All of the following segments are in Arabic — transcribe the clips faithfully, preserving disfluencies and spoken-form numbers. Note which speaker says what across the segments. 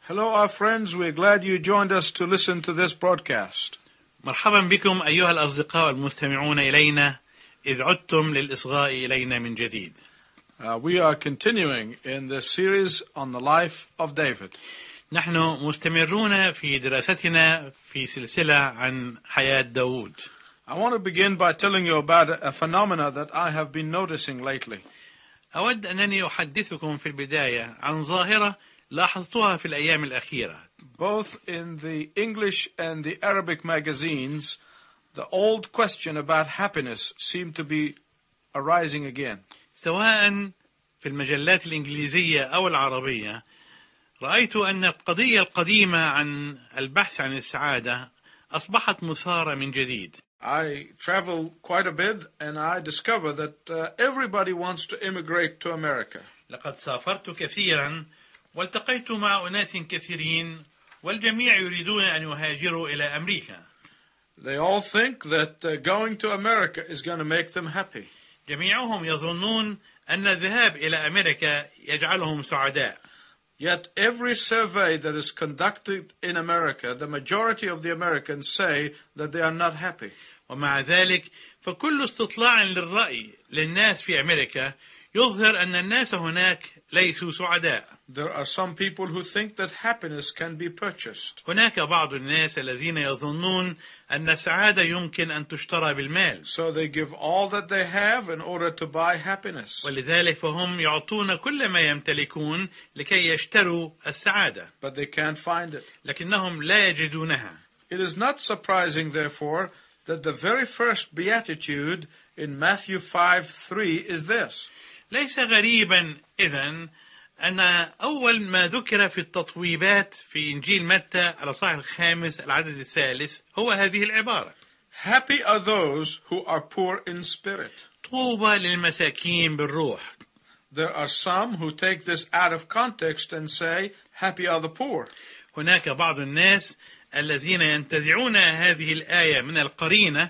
Speaker 1: Hello, our friends. We're glad you joined us to listen to this broadcast.
Speaker 2: مرحبا بكم أيها الأصدقاء المستمعون إلينا إذ عدتم للإصغاء إلينا من جديد.
Speaker 1: Uh, we are continuing in this series on the life of David.
Speaker 2: نحن مستمرون في دراستنا في سلسلة عن حياة داود.
Speaker 1: I want to begin by telling you about a phenomena that I have been noticing lately.
Speaker 2: أود أنني أحدثكم في البداية عن ظاهرة لاحظتها في الأيام الأخيرة.
Speaker 1: Both in the English and the Arabic magazines, the old question about happiness seemed to be arising again.
Speaker 2: سواء في المجلات الإنجليزية أو العربية، رأيت أن القضية القديمة عن البحث عن السعادة أصبحت مثارة من جديد.
Speaker 1: I travel quite a bit and I discover that uh, everybody wants to immigrate to America.
Speaker 2: لقد سافرت كثيرا والتقيت مع أناس كثيرين والجميع يريدون أن يهاجروا إلى أمريكا.
Speaker 1: They all think that uh, going to America is going to make them happy.
Speaker 2: جميعهم يظنون أن الذهاب إلى أمريكا يجعلهم سعداء.
Speaker 1: Yet every survey that is conducted in America, the majority of the Americans say that they are not happy.
Speaker 2: ومع ذلك فكل استطلاع للرأي للناس في أمريكا يظهر أن الناس هناك ليسوا سعداء.
Speaker 1: There are some people who think that happiness can be purchased.
Speaker 2: هناك بعض الناس الذين يظنون أن السعادة يمكن أن تشترى بالمال.
Speaker 1: So they give all that they have in order to buy happiness.
Speaker 2: ولذلك فهم يعطون كل ما يمتلكون لكي يشتروا السعادة.
Speaker 1: But they can't find it.
Speaker 2: لكنهم لا يجدونها.
Speaker 1: It is not surprising, therefore, that the very first beatitude in Matthew five three is this.
Speaker 2: ليس غريبا إذن أن أول ما ذكر في التطويبات في إنجيل متى الإصحاح الخامس العدد الثالث هو هذه العبارة:
Speaker 1: Happy are those who are poor in spirit.
Speaker 2: طوبى للمساكين بالروح.
Speaker 1: There are some who take this out of context and say, happy are the poor.
Speaker 2: هناك بعض الناس الذين ينتزعون هذه الآية من القرينة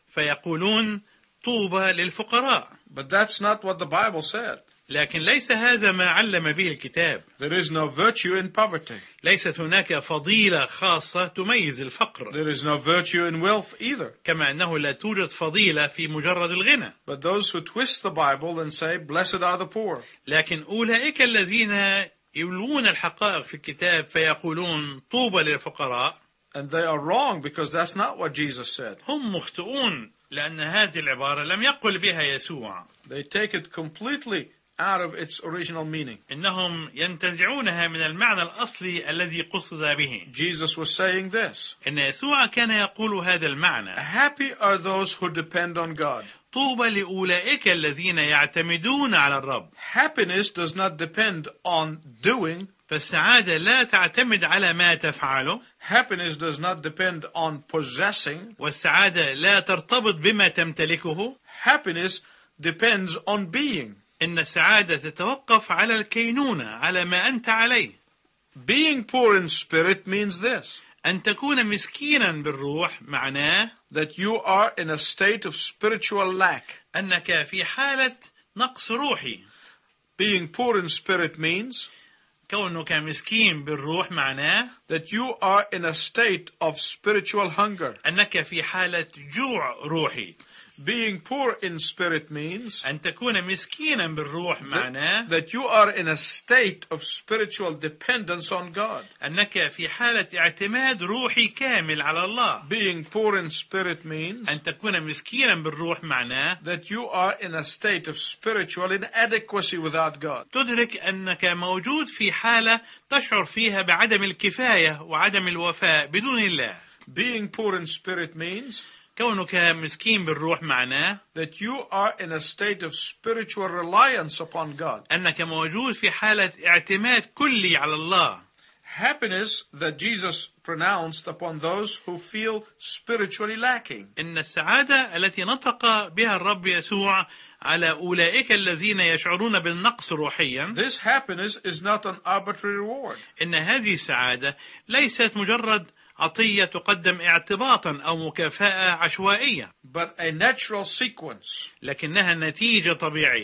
Speaker 2: فيقولون طوبى للفقراء.
Speaker 1: But that's not what the Bible said.
Speaker 2: لكن ليس هذا ما علم به الكتاب.
Speaker 1: There is no virtue in poverty.
Speaker 2: ليست هناك فضيلة خاصة تميز الفقر.
Speaker 1: There is no virtue in wealth either.
Speaker 2: كما أنه لا توجد فضيلة في مجرد الغنى.
Speaker 1: But those who twist the Bible and say, blessed are the poor.
Speaker 2: لكن أولئك الذين يلوون الحقائق في الكتاب فيقولون طوبى للفقراء.
Speaker 1: And they are wrong because that's not what Jesus said.
Speaker 2: هم مخطئون لأن هذه العبارة لم يقل بها يسوع.
Speaker 1: They take it completely out of its original meaning.
Speaker 2: إنهم ينتزعونها من المعنى الأصلي الذي قصد به.
Speaker 1: Jesus was saying this.
Speaker 2: إن يسوع كان يقول هذا المعنى:
Speaker 1: Happy are those who depend on God.
Speaker 2: طوبى لأولئك الذين يعتمدون على الرب.
Speaker 1: Happiness does not depend on doing.
Speaker 2: فالسعادة لا تعتمد على ما تفعله.
Speaker 1: Happiness does not depend on possessing.
Speaker 2: والسعادة لا ترتبط بما تمتلكه.
Speaker 1: Happiness depends on being.
Speaker 2: إن السعادة تتوقف على الكينونة، على ما أنت عليه.
Speaker 1: Being poor in spirit means this.
Speaker 2: أن تكون مسكينا بالروح معناه
Speaker 1: that you are in a state of spiritual lack.
Speaker 2: أنك في حالة نقص روحي.
Speaker 1: Being poor in spirit means
Speaker 2: كونك مسكين بالروح معناه
Speaker 1: that you are in a state of spiritual hunger.
Speaker 2: أنك في حالة جوع روحي.
Speaker 1: Being poor in spirit means
Speaker 2: أن تكون مسكينا بالروح معناه
Speaker 1: that you are in a state of spiritual dependence on God.
Speaker 2: أنك في حالة اعتماد روحي كامل على الله.
Speaker 1: Being poor in spirit means
Speaker 2: أن تكون مسكينا بالروح معناه
Speaker 1: that you are in a state of spiritual inadequacy without God.
Speaker 2: تدرك أنك موجود في حالة تشعر فيها بعدم الكفاية وعدم الوفاء بدون الله.
Speaker 1: Being poor in spirit means
Speaker 2: كونك مسكين بالروح معناه
Speaker 1: that you are in a state of spiritual reliance upon God.
Speaker 2: أنك موجود في حالة اعتماد كلي على الله.
Speaker 1: Happiness that Jesus pronounced upon those who feel spiritually lacking.
Speaker 2: إن السعادة التي نطق بها الرب يسوع على أولئك الذين يشعرون بالنقص روحيا.
Speaker 1: This happiness is not an arbitrary reward.
Speaker 2: إن هذه السعادة ليست مجرد عطية تقدم اعتباطا أو مكافأة عشوائية.
Speaker 1: But a natural sequence.
Speaker 2: لكنها نتيجة طبيعية.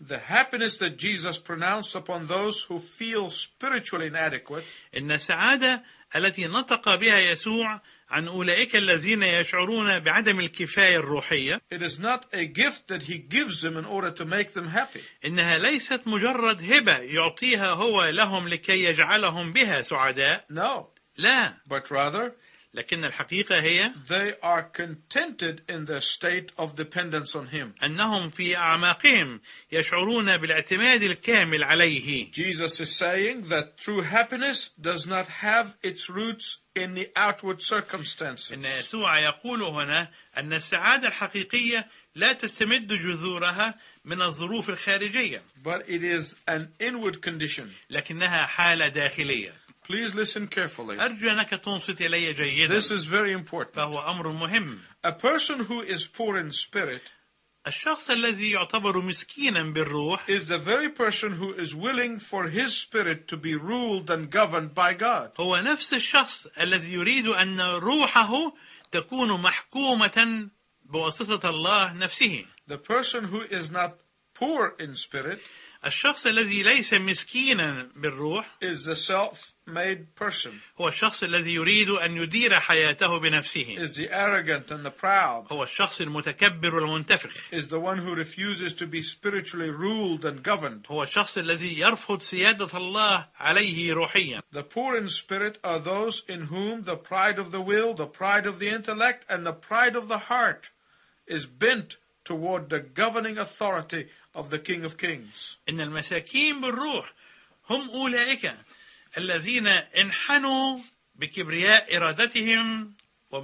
Speaker 1: The happiness that Jesus pronounced upon those who feel spiritually inadequate
Speaker 2: إن السعادة التي نطق بها يسوع عن أولئك الذين يشعرون بعدم الكفاية الروحية،
Speaker 1: it is not a gift that he gives them in order to make them happy.
Speaker 2: إنها ليست مجرد هبة يعطيها هو لهم لكي يجعلهم بها سعداء.
Speaker 1: No,
Speaker 2: لا،
Speaker 1: but rather
Speaker 2: لكن الحقيقة هي
Speaker 1: they are contented in their state of dependence on him.
Speaker 2: أنهم في أعماقهم يشعرون بالاعتماد الكامل عليه.
Speaker 1: Jesus is saying that true happiness does not have its roots in the outward circumstances.
Speaker 2: إن يسوع يقول هنا أن السعادة الحقيقية لا تستمد جذورها من الظروف الخارجية،
Speaker 1: but it is an inward condition.
Speaker 2: لكنها حالة داخلية.
Speaker 1: Please listen carefully.
Speaker 2: أرجو أنك تنصت إلي جيدا،
Speaker 1: This is very important.
Speaker 2: فهو أمر مهم.
Speaker 1: A person who is poor in spirit
Speaker 2: الشخص الذي يعتبر مسكينا بالروح
Speaker 1: is the very person who is willing for his spirit to be ruled and governed by God.
Speaker 2: هو نفس الشخص الذي يريد أن روحه تكون محكومة بواسطة الله نفسه.
Speaker 1: The person who is not poor in spirit
Speaker 2: الشخص الذي ليس مسكينا بالروح
Speaker 1: is the self-made person,
Speaker 2: هو الشخص الذي يريد أن يدير حياته بنفسه،
Speaker 1: is the arrogant and the proud,
Speaker 2: هو الشخص المتكبر والمنتفخ،
Speaker 1: is the one who refuses to be spiritually ruled and governed.
Speaker 2: هو الشخص الذي يرفض سيادة الله عليه روحيا.
Speaker 1: The poor in spirit are those in whom the pride of the will, the pride of the intellect, and the pride of the heart is bent toward the governing authority of the King of Kings.
Speaker 2: إن المساكين بالروح هم أولئك الذين انحنوا بكبرياء إرادتهم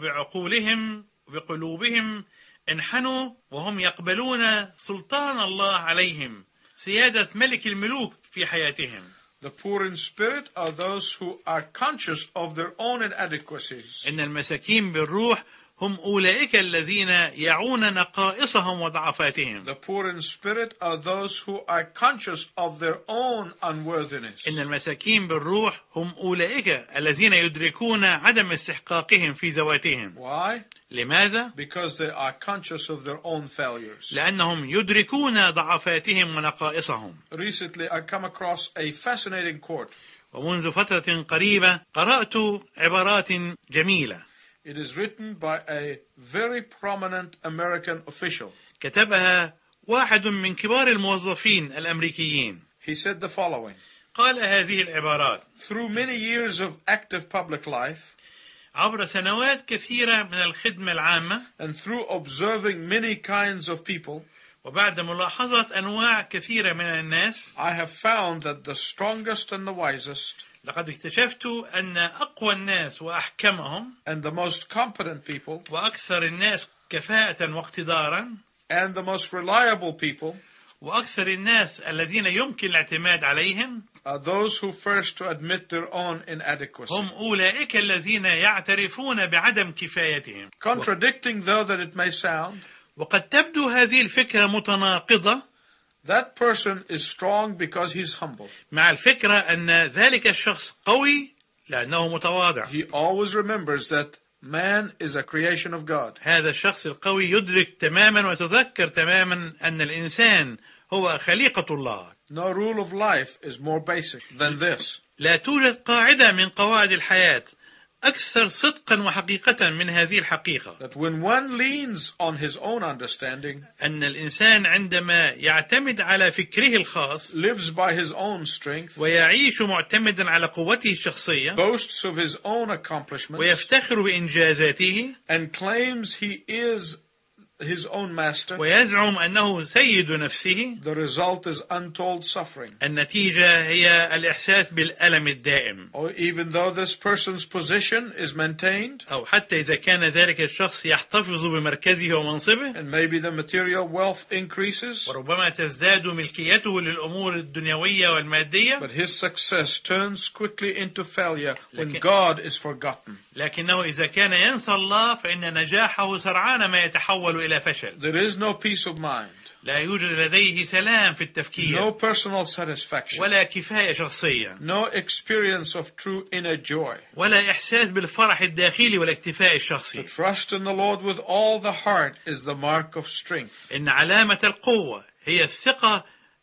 Speaker 2: وبعقولهم وبقلوبهم، انحنوا وهم يقبلون سلطان الله عليهم، سيادة ملك الملوك في حياتهم.
Speaker 1: The poor in spirit are those who are conscious of their own inadequacies.
Speaker 2: إن المساكين بالروح هم أولئك الذين يعون نقائصهم وضعفاتهم.
Speaker 1: The poor in spirit are those who are conscious of their own unworthiness.
Speaker 2: إن المساكين بالروح هم أولئك الذين يدركون عدم استحقاقهم في ذواتهم.
Speaker 1: Why?
Speaker 2: لماذا؟
Speaker 1: Because they are conscious of their own failures.
Speaker 2: لأنهم يدركون ضعفاتهم ونقائصهم.
Speaker 1: Recently I come across a fascinating quote.
Speaker 2: ومنذ فترة قريبة قرأت عبارات جميلة.
Speaker 1: It is written by a very prominent American official.
Speaker 2: كتبها واحد من كبار الموظفين الأمريكيين.
Speaker 1: He said the following:
Speaker 2: قال هذه العبارات:
Speaker 1: Through many years of active public life,
Speaker 2: عبر سنوات كثيرة من الخدمة العامة،
Speaker 1: and through observing many kinds of people,
Speaker 2: وبعد ملاحظة أنواع كثيرة من الناس،
Speaker 1: I have found that the strongest and the wisest,
Speaker 2: لقد اكتشفت أن أقوى الناس وأحكمهم
Speaker 1: and the most competent people,
Speaker 2: وأكثر الناس كفاءة واقتدارا
Speaker 1: and the most reliable people
Speaker 2: وأكثر الناس الذين يمكن الاعتماد عليهم
Speaker 1: are those who first to admit their own inadequacy.
Speaker 2: هم أولئك الذين يعترفون بعدم كفايتهم.
Speaker 1: Contradicting though that it may sound,
Speaker 2: وقد تبدو هذه الفكرة متناقضة
Speaker 1: that person is strong because he's humble.
Speaker 2: مع الفكرة أن ذلك الشخص قوي لأنه متواضع.
Speaker 1: He always remembers that man is a creation of God.
Speaker 2: هذا الشخص القوي يدرك تماما ويتذكر تماما أن الإنسان هو خليقة الله.
Speaker 1: No rule of life is more basic than this.
Speaker 2: لا توجد قاعدة من قواعد الحياة أكثر صدقا وحقيقة من هذه الحقيقة.
Speaker 1: That when one leans on his own understanding,
Speaker 2: أن الإنسان عندما يعتمد على فكره الخاص
Speaker 1: lives by his own strength,
Speaker 2: ويعيش معتمدا على قوته الشخصية
Speaker 1: boasts of his own accomplishments,
Speaker 2: ويفتخر بإنجازاته
Speaker 1: and claims he is his own master,
Speaker 2: ويزعم أنه سيد نفسه،
Speaker 1: the result is untold suffering.
Speaker 2: النتيجة هي الإحساس بالألم الدائم.
Speaker 1: Or even though this person's position is maintained,
Speaker 2: أو حتى إذا كان ذلك الشخص يحتفظ بمركزه ومنصبه،
Speaker 1: and maybe the material wealth increases,
Speaker 2: وربما تزداد ملكيته للأمور الدنيوية والمادية،
Speaker 1: but his success turns quickly into failure when
Speaker 2: لكن-
Speaker 1: God is forgotten.
Speaker 2: لكنه إذا كان ينسى الله فإن نجاحه سرعان ما يتحول إلى فشل.
Speaker 1: There is no peace of mind,
Speaker 2: لا يوجد لديه سلام في التفكير
Speaker 1: no personal satisfaction,
Speaker 2: ولا كفاية شخصية
Speaker 1: no experience of true inner joy.
Speaker 2: ولا إحساس بالفرح الداخلي والاكتفاء
Speaker 1: To
Speaker 2: الشخصي.
Speaker 1: trust in the Lord with all the heart is the mark of strength.
Speaker 2: إن علامة القوة هي الثقة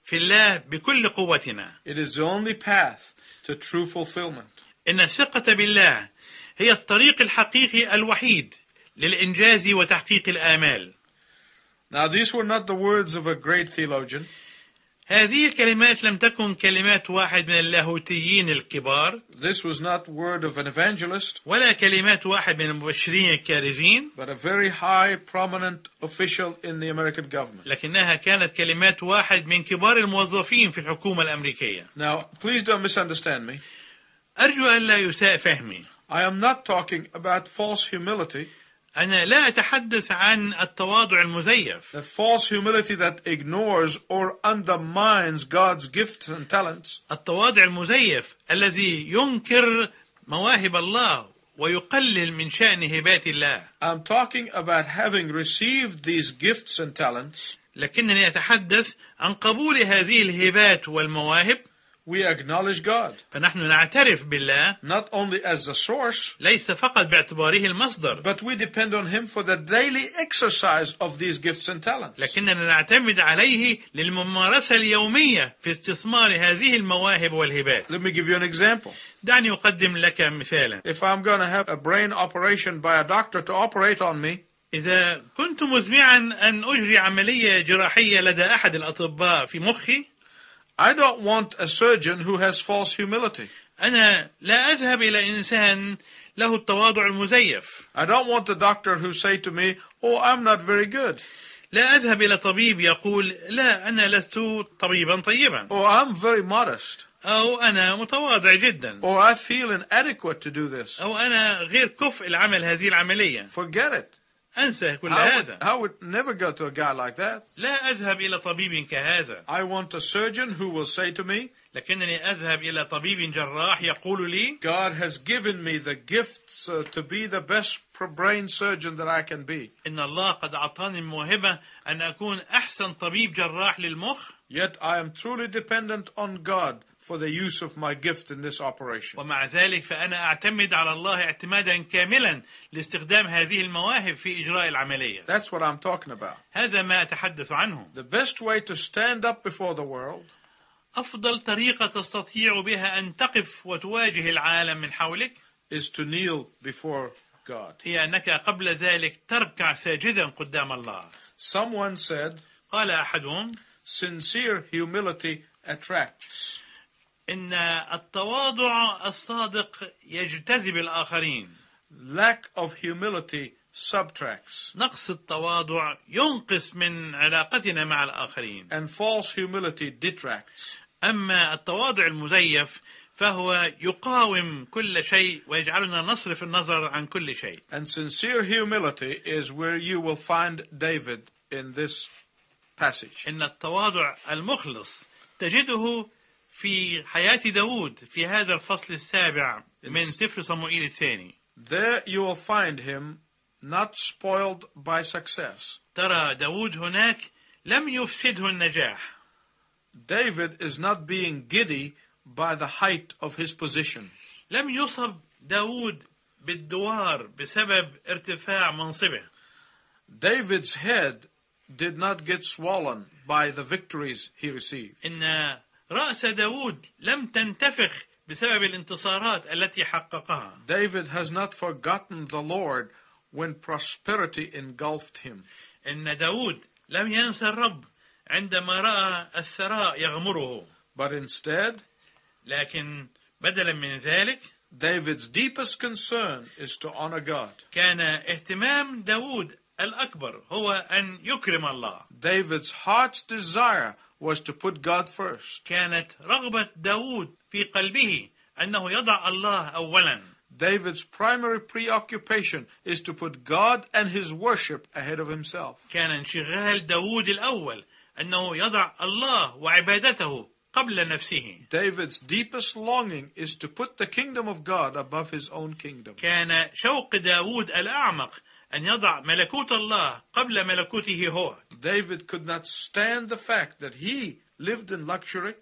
Speaker 2: في الله بكل قوتنا.
Speaker 1: It is the only path to true fulfillment.
Speaker 2: إن الثقة بالله هي الطريق الحقيقي الوحيد للإنجاز وتحقيق الآمال.
Speaker 1: Now, these were not the words of a great theologian.
Speaker 2: هذه الكلمات لم تكن كلمات واحد من اللاهوتيين الكبار.
Speaker 1: This was not word of an evangelist.
Speaker 2: ولا كلمات واحد من المبشرين الكارزين.
Speaker 1: But a very high, prominent official in the American government.
Speaker 2: لكنها كانت كلمات واحد من كبار الموظفين في الحكومة الأمريكية.
Speaker 1: Now, please don't misunderstand me.
Speaker 2: أرجو أن لا يساء فهمي.
Speaker 1: I am not talking about false humility.
Speaker 2: أنا لا أتحدث عن التواضع المزيف.
Speaker 1: The false humility that ignores or undermines God's gifts and talents.
Speaker 2: التواضع المزيف الذي ينكر مواهب الله ويقلل من شأن هبات الله.
Speaker 1: I'm talking about having received these gifts and talents.
Speaker 2: لكنني أتحدث عن قبول هذه الهبات والمواهب.
Speaker 1: We acknowledge God.
Speaker 2: فنحن نعترف بالله.
Speaker 1: Not only as the source.
Speaker 2: ليس فقط باعتباره المصدر.
Speaker 1: But we depend on Him for the daily exercise of these gifts and talents.
Speaker 2: لكننا نعتمد عليه للممارسة اليومية في استثمار هذه المواهب والهبات.
Speaker 1: Let me give you an example.
Speaker 2: دعني أقدم لك مثالا.
Speaker 1: If I'm going to have a brain operation by a doctor to operate on me.
Speaker 2: إذا كنت مزمعا أن أجري عملية جراحية لدى أحد الأطباء في مخي.
Speaker 1: I don't want a surgeon who has false humility.
Speaker 2: أنا لا أذهب إلى إنسان له التواضع المزيف.
Speaker 1: I don't want the doctor who say to me, "Oh, I'm not very good."
Speaker 2: لا أذهب إلى طبيب يقول لا أنا لست طبيبا طيبا.
Speaker 1: "Oh, I'm very modest."
Speaker 2: أو أنا متواضع جدا.
Speaker 1: "Oh, I feel inadequate to do this."
Speaker 2: أو أنا غير كفء لعمل هذه العملية.
Speaker 1: Forget it.
Speaker 2: أنسى كل
Speaker 1: I would,
Speaker 2: هذا.
Speaker 1: I would never go to a guy like that.
Speaker 2: لا أذهب إلى طبيب كهذا.
Speaker 1: I want a surgeon who will say to me,
Speaker 2: لكنني أذهب إلى طبيب جراح يقول لي
Speaker 1: God has given me the gifts uh, to be the best brain surgeon that I can be.
Speaker 2: إن الله قد أعطاني الموهبة أن أكون أحسن طبيب جراح للمخ.
Speaker 1: Yet I am truly dependent on God for the use of my gift in this operation.
Speaker 2: ومع ذلك فأنا أعتمد على الله اعتمادا كاملا لاستخدام هذه المواهب في إجراء العملية.
Speaker 1: That's what I'm talking about.
Speaker 2: هذا ما أتحدث عنه.
Speaker 1: The best way to stand up before the world
Speaker 2: أفضل طريقة تستطيع بها أن تقف وتواجه العالم من حولك
Speaker 1: is to kneel before God.
Speaker 2: هي أنك قبل ذلك تركع ساجدا قدام الله.
Speaker 1: Someone said,
Speaker 2: قال أحدهم
Speaker 1: sincere humility attracts.
Speaker 2: إن التواضع الصادق يجتذب الآخرين.
Speaker 1: Lack of humility subtracts.
Speaker 2: نقص التواضع ينقص من علاقتنا مع الآخرين.
Speaker 1: And false humility detracts.
Speaker 2: أما التواضع المزيف فهو يقاوم كل شيء ويجعلنا نصرف النظر عن كل شيء.
Speaker 1: And sincere humility is where you will find David in this passage.
Speaker 2: إن التواضع المخلص تجده في حياة داود في هذا الفصل السابع من سفر صموئيل الثاني.
Speaker 1: There you will find him not spoiled by success.
Speaker 2: ترى داود هناك لم يفسده النجاح.
Speaker 1: David is not being giddy by the height of his position.
Speaker 2: لم يصب داود بالدوار بسبب ارتفاع منصبه.
Speaker 1: David's head did not get swollen by the victories he received.
Speaker 2: إن رأس داود لم تنتفخ بسبب الانتصارات التي حققها.
Speaker 1: David has not forgotten the Lord when prosperity engulfed him.
Speaker 2: إن داود لم ينسى الرب عندما رأى الثراء يغمره.
Speaker 1: But instead,
Speaker 2: لكن بدلا من ذلك,
Speaker 1: David's deepest concern is to honor God.
Speaker 2: كان اهتمام داود الأكبر هو أن يكرم الله.
Speaker 1: David's heart's desire was to put God first.
Speaker 2: كانت رغبة داود في قلبه أنه يضع الله أولا.
Speaker 1: David's primary preoccupation is to put God and his worship ahead of himself.
Speaker 2: كان انشغال داود الأول أنه يضع الله وعبادته قبل نفسه.
Speaker 1: David's deepest longing is to put the kingdom of God above his own kingdom.
Speaker 2: كان شوق داود الأعمق أن يضع ملكوت الله قبل ملكوته هو.
Speaker 1: David could not stand the fact that he lived in luxury.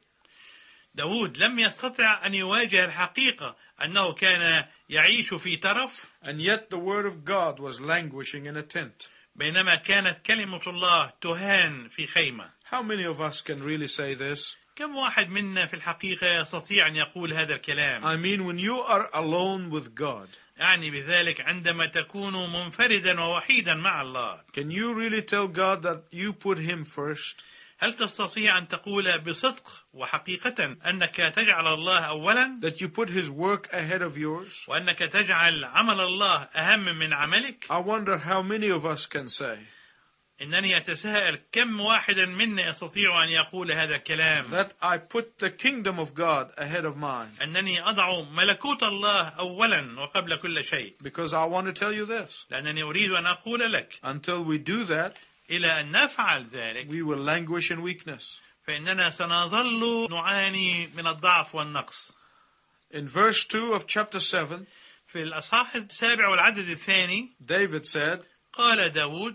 Speaker 2: داود لم يستطع أن يواجه الحقيقة أنه كان يعيش في ترف.
Speaker 1: And yet the word of God was languishing in a tent.
Speaker 2: بينما كانت كلمة الله تهان في خيمة.
Speaker 1: How many of us can really say this?
Speaker 2: كم واحد منا في الحقيقة يستطيع أن يقول هذا الكلام؟
Speaker 1: I mean, when you are alone with God,
Speaker 2: يعني بذلك عندما تكون منفردا ووحيدا مع الله.
Speaker 1: can you really tell God that you put Him first?
Speaker 2: هل تستطيع أن تقول بصدق وحقيقة أنك تجعل الله أولا؟
Speaker 1: That you put His work ahead of yours?
Speaker 2: وأنك تجعل عمل الله أهم من عملك؟
Speaker 1: I wonder how many of us can say
Speaker 2: إنني أتساءل كم واحدا منا يستطيع أن يقول هذا الكلام.
Speaker 1: that I put the kingdom of God ahead of mine.
Speaker 2: أنني أضع ملكوت الله أولا وقبل كل شيء.
Speaker 1: Because I want to tell you this.
Speaker 2: لأنني أريد أن أقول لك
Speaker 1: Until we do that,
Speaker 2: إلى أن نفعل ذلك
Speaker 1: we will languish in weakness.
Speaker 2: فإننا سنظل نعاني من الضعف والنقص.
Speaker 1: In verse two of chapter seven,
Speaker 2: في الأصحاح السابع والعدد الثاني
Speaker 1: David said,
Speaker 2: قال داود.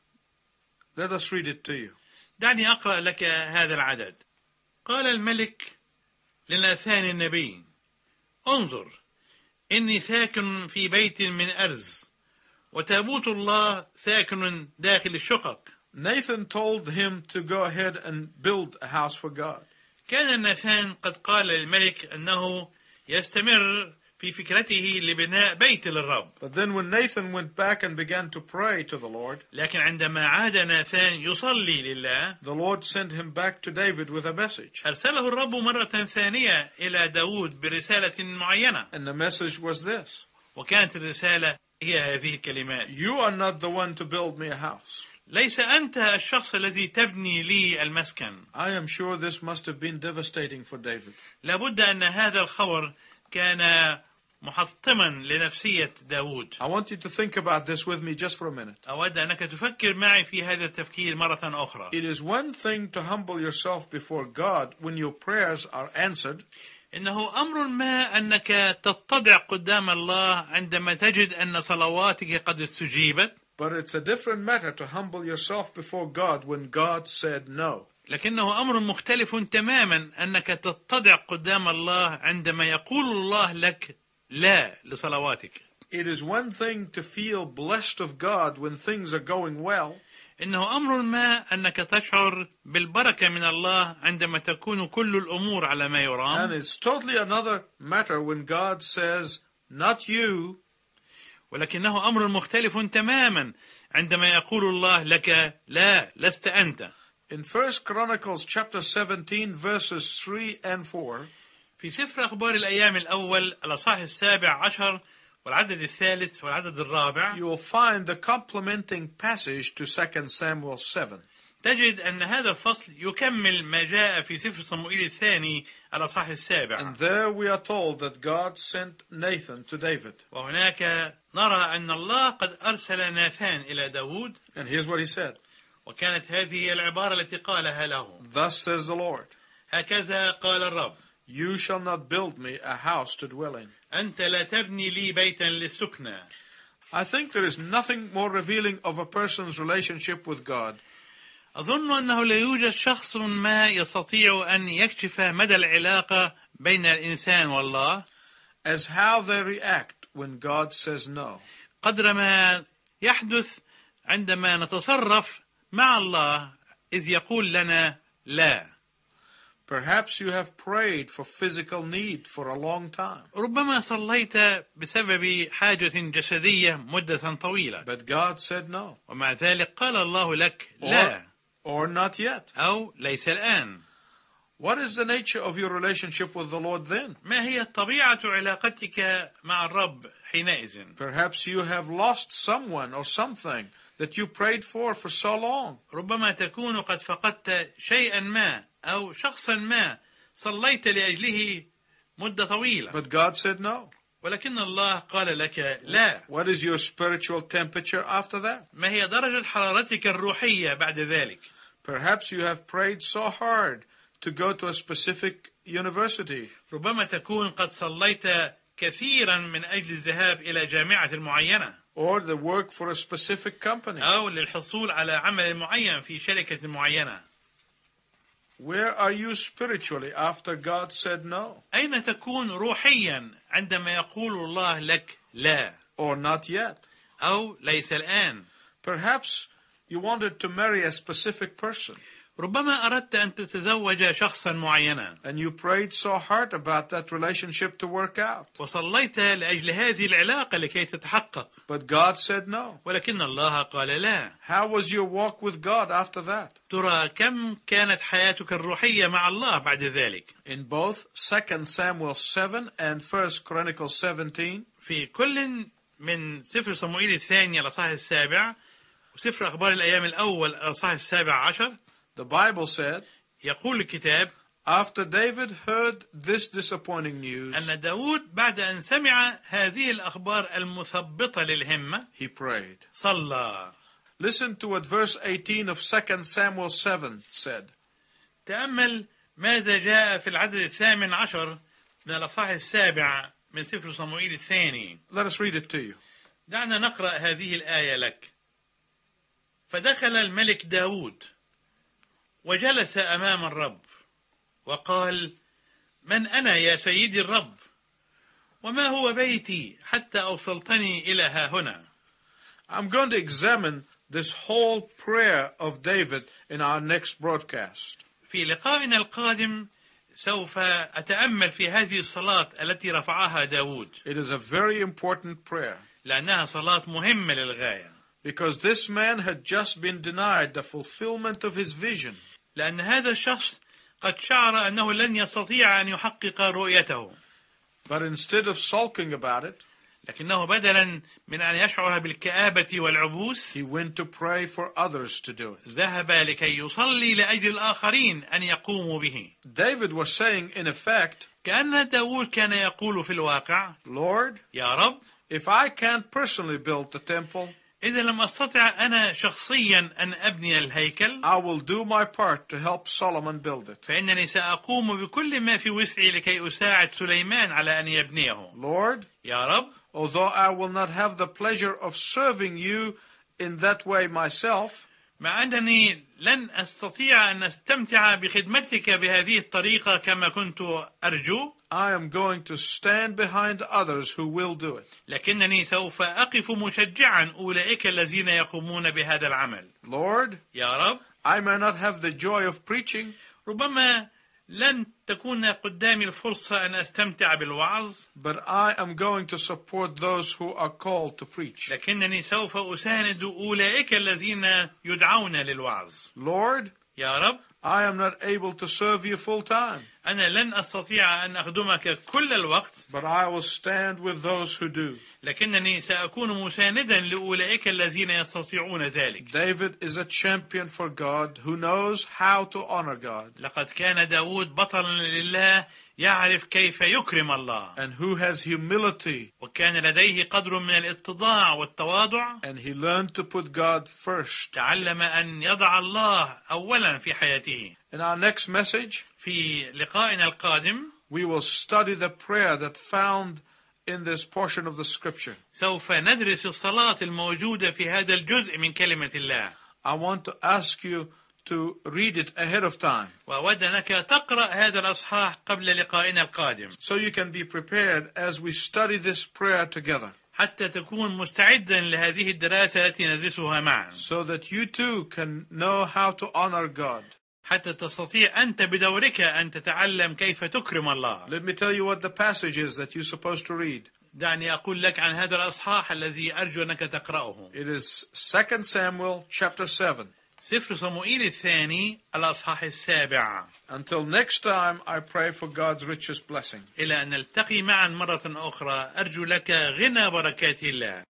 Speaker 1: let us read it to you.
Speaker 2: دعني أقرأ لك هذا العدد. قال الملك لناثان النبي انظر إني ساكن في بيت من أرز وتابوت الله ساكن داخل الشقق.
Speaker 1: Nathan told him to go ahead and build a house for God.
Speaker 2: كان ناثان قد قال للملك أنه يستمر في فكرته لبناء بيت للرب.
Speaker 1: But then when Nathan went back and began to pray to the Lord,
Speaker 2: لكن عندما عاد ناثان يصلي لله
Speaker 1: the Lord sent him back to David with a message.
Speaker 2: أرسله الرب مرة ثانية إلى داود برسالة معينة.
Speaker 1: And the message was this:
Speaker 2: وكانت الرسالة هي هذه الكلمات.
Speaker 1: you are not the one to build me a house.
Speaker 2: ليس أنت الشخص الذي تبني لي المسكن.
Speaker 1: I am sure this must have been devastating for David.
Speaker 2: لابد أن هذا الخبر كان محطما لنفسية داود.
Speaker 1: I want you to think about this with me just for a minute.
Speaker 2: أود أنك تفكر معي في هذا التفكير مرة أخرى.
Speaker 1: It is one thing to humble yourself before God when your prayers are answered.
Speaker 2: إنه أمر ما أنك تتضع قدام الله عندما تجد أن صلواتك قد استجيبت.
Speaker 1: But it's a different matter to humble yourself before God when God said no.
Speaker 2: لكنه أمر مختلف تماما أنك تتضع قدام الله عندما يقول الله لك لا لصلواتك.
Speaker 1: It is one thing to feel blessed of God when things are going well.
Speaker 2: إنه أمر ما أنك تشعر بالبركة من الله عندما تكون كل الأمور على ما
Speaker 1: And
Speaker 2: يرام.
Speaker 1: it's totally another matter when God says, not you.
Speaker 2: ولكنه أمر مختلف تماما عندما يقول الله لك لا لست أنت.
Speaker 1: In First Chronicles chapter seventeen verses three and four,
Speaker 2: في سفر أخبار الأيام الأول الأصحاح السابع عشر والعدد الثالث والعدد الرابع
Speaker 1: you will find the complementing passage to Second Samuel seven.
Speaker 2: تجد أن هذا الفصل يكمل ما جاء في سفر صموئيل الثاني الأصحاح السابع.
Speaker 1: And there we are told that God sent Nathan to David.
Speaker 2: وهناك نرى أن الله قد أرسل ناثان إلى داود.
Speaker 1: And here's what he said.
Speaker 2: وكانت هذه العبارة التي قالها له.
Speaker 1: Thus says the Lord,
Speaker 2: هكذا قال الرب.
Speaker 1: you shall not build me a house to dwell in.
Speaker 2: أنت لا تبني لي بيتا للسكنى.
Speaker 1: I think there is nothing more revealing of a person's relationship with God
Speaker 2: أظن أنه لا يوجد شخص ما يستطيع أن يكشف مدى العلاقة بين الإنسان والله
Speaker 1: as how they react when God says no.
Speaker 2: قدر ما يحدث عندما نتصرف مع الله إذ يقول لنا لا.
Speaker 1: Perhaps you have prayed for physical need for a long time.
Speaker 2: ربما صليت بسبب حاجة جسدية مدة طويلة.
Speaker 1: But God said no.
Speaker 2: ومع ذلك قال الله لك لا.
Speaker 1: Or, or not yet.
Speaker 2: أو ليس الآن.
Speaker 1: What is the nature of your relationship with the Lord then?
Speaker 2: ما هي طبيعة علاقتك مع الرب حينئذ؟
Speaker 1: Perhaps you have lost someone or something that you prayed for for so long.
Speaker 2: ربما تكون قد فقدت شيئا ما أو شخصا ما صليت لأجله مدة طويلة.
Speaker 1: But God said no.
Speaker 2: ولكن الله قال لك لا.
Speaker 1: What is your spiritual temperature after that?
Speaker 2: ما هي درجة حرارتك الروحية بعد ذلك؟
Speaker 1: Perhaps you have prayed so hard to go to a specific university.
Speaker 2: ربما تكون قد صليت كثيرا من أجل الذهاب إلى جامعة معينة.
Speaker 1: Or the work for a specific company.
Speaker 2: أو للحصول على عمل معين في شركة معينة.
Speaker 1: Where are you spiritually after God said no?
Speaker 2: أين تكون روحيا عندما يقول الله لك لا؟
Speaker 1: Or not yet?
Speaker 2: أو ليس الآن.
Speaker 1: Perhaps you wanted to marry a specific person,
Speaker 2: ربما أردت أن تتزوج شخصا معينا
Speaker 1: and you prayed so hard about that relationship to work out.
Speaker 2: وصليت لأجل هذه العلاقة لكي تتحقق،
Speaker 1: But God said no.
Speaker 2: ولكن الله قال لا.
Speaker 1: How was your walk with God after that?
Speaker 2: ترى كم كانت حياتك الروحية مع الله بعد ذلك؟
Speaker 1: In both Second Samuel seven and First Chronicles seventeen,
Speaker 2: في كل من سفر صموئيل الثاني الأصحاح السابع وسفر أخبار الأيام الأول الأصحاح السابع عشر،
Speaker 1: the Bible said,
Speaker 2: يقول الكتاب
Speaker 1: after David heard this disappointing news,
Speaker 2: أن داود بعد أن سمع هذه الأخبار المثبطة للهمة
Speaker 1: he prayed.
Speaker 2: صلى.
Speaker 1: Listen to what verse eighteen of Second Samuel seven said.
Speaker 2: تأمل ماذا جاء في العدد الثامن عشر من الأصحاح السابع من سفر صموئيل الثاني.
Speaker 1: Let us read it to you.
Speaker 2: دعنا نقرأ هذه الآية لك. فدخل الملك داود وجلس أمام الرب وقال: من أنا يا سيدي الرب؟ وما هو بيتي حتى أوصلتني إلى ها هنا؟
Speaker 1: I'm going to examine this whole prayer of David in our next broadcast.
Speaker 2: في لقائنا القادم سوف أتأمل في هذه الصلاة التي رفعها داود،
Speaker 1: It is a very important prayer
Speaker 2: لأنها صلاة مهمة للغاية،
Speaker 1: because this man had just been denied the fulfillment of his vision.
Speaker 2: لأن هذا الشخص قد شعر أنه لن يستطيع أن يحقق رؤيته،
Speaker 1: But instead of sulking about it,
Speaker 2: لكنه بدلا من أن يشعر بالكآبة والعبوس
Speaker 1: he went to pray for others to do it.
Speaker 2: ذهب لكي يصلي لأجل الآخرين أن يقوموا به.
Speaker 1: David was saying, in effect,
Speaker 2: كأن داود كان يقول في الواقع:
Speaker 1: Lord,
Speaker 2: يا رب،
Speaker 1: if I can't personally build the temple,
Speaker 2: إذا لم أستطع أنا شخصيا أن أبني الهيكل،
Speaker 1: I will do my part to help Solomon build it.
Speaker 2: فإنني سأقوم بكل ما في وسعي لكي أساعد سليمان على أن يبنيه.
Speaker 1: Lord,
Speaker 2: يا رب،
Speaker 1: although I will not have the pleasure of serving you in that way myself,
Speaker 2: مع أنني لن أستطيع أن أستمتع بخدمتك بهذه الطريقة كما كنت أرجو،
Speaker 1: I am going to stand behind others who will do it.
Speaker 2: لكنني سوف أقف مشجعا أولئك الذين يقومون بهذا العمل.
Speaker 1: Lord,
Speaker 2: يا رب،
Speaker 1: I may not have the joy of preaching,
Speaker 2: ربما لن تكون قدامي الفرصة أن أستمتع بالوعظ،
Speaker 1: but I am going to support those who are called to preach.
Speaker 2: لكنني سوف أساند أولئك الذين يدعون للوعظ.
Speaker 1: Lord,
Speaker 2: يا رب،
Speaker 1: I am not able to serve you full time,
Speaker 2: أنا لن أستطيع أن أخدمك كل الوقت،
Speaker 1: but I will stand with those who do.
Speaker 2: لكنني سأكون مساندا لأولئك الذين يستطيعون ذلك.
Speaker 1: David is a champion for God who knows how to honor God
Speaker 2: لقد كان داود بطلا لله يعرف كيف يكرم الله،
Speaker 1: and who has humility,
Speaker 2: وكان لديه قدر من الاتضاع والتواضع،
Speaker 1: and he learned to put God first.
Speaker 2: تعلم أن يضع الله أولا في حياته.
Speaker 1: In our next message,
Speaker 2: في لقائنا القادم
Speaker 1: we will study the prayer that found in this portion of the scripture.
Speaker 2: سوف ندرس الصلاة الموجودة في هذا الجزء من كلمة الله.
Speaker 1: I want to ask you to read it ahead of time
Speaker 2: وأود أنك تقرأ هذا الأصحاح قبل لقائنا القادم
Speaker 1: so you can be prepared as we study this prayer together,
Speaker 2: حتى تكون مستعدا لهذه الدراسة التي ندرسها معا،
Speaker 1: so that you too can know how to honor God.
Speaker 2: حتى تستطيع أنت بدورك أن تتعلم كيف تكرم الله.
Speaker 1: Let me tell you what the passage is that you're supposed to read.
Speaker 2: دعني أقول لك عن هذا الأصحاح الذي أرجو أنك تقرأه.
Speaker 1: It is Second Samuel chapter seven.
Speaker 2: سفر صموئيل الثاني الأصحاح السابع.
Speaker 1: Until next time, I pray for God's richest blessing.
Speaker 2: إلى أن نلتقي معا مرة أخرى، أرجو لك غنى بركات الله.